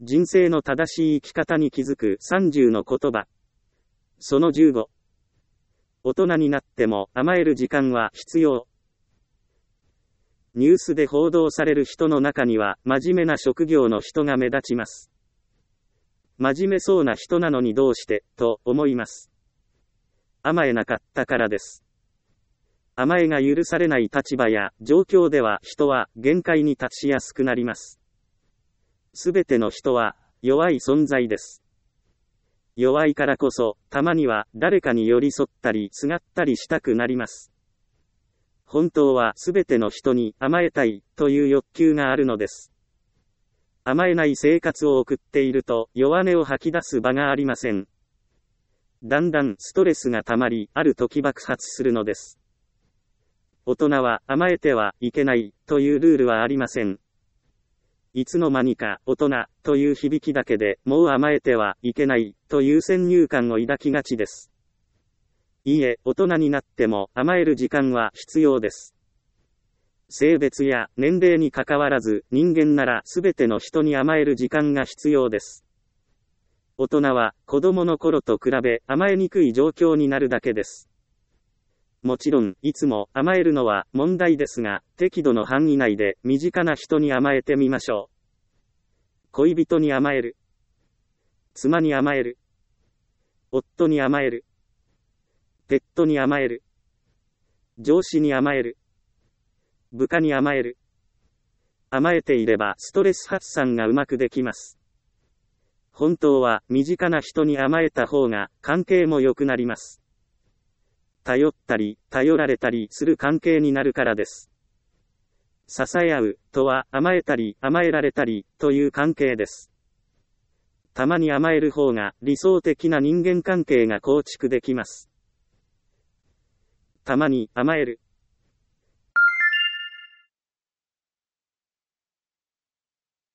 人生の正しい生き方に気づく30の言葉。その15。大人になっても甘える時間は必要。ニュースで報道される人の中には真面目な職業の人が目立ちます。真面目そうな人なのにどうして、と思います。甘えなかったからです。甘えが許されない立場や状況では人は限界に達しやすくなります。すべての人は弱い存在です。弱いからこそ、たまには誰かに寄り添ったりすがったりしたくなります。本当はすべての人に甘えたいという欲求があるのです。甘えない生活を送っていると弱音を吐き出す場がありません。だんだんストレスがたまり、ある時爆発するのです。大人は甘えてはいけないというルールはありません。いつの間にか大人という響きだけでもう甘えてはいけないという先入観を抱きがちです。いいえ、大人になっても甘える時間は必要です。性別や年齢にかかわらず人間ならすべての人に甘える時間が必要です。大人は子供の頃と比べ甘えにくい状況になるだけです。もちろん、いつも甘えるのは問題ですが、適度の範囲内で身近な人に甘えてみましょう。恋人に甘える。妻に甘える。夫に甘える。ペットに甘える。上司に甘える。部下に甘える。甘えていればストレス発散がうまくできます。本当は身近な人に甘えた方が関係も良くなります。頼ったり、頼られたりする関係になるからです。支え合うとは甘えたり、甘えられたりという関係です。たまに甘える方が理想的な人間関係が構築できます。たまに甘える。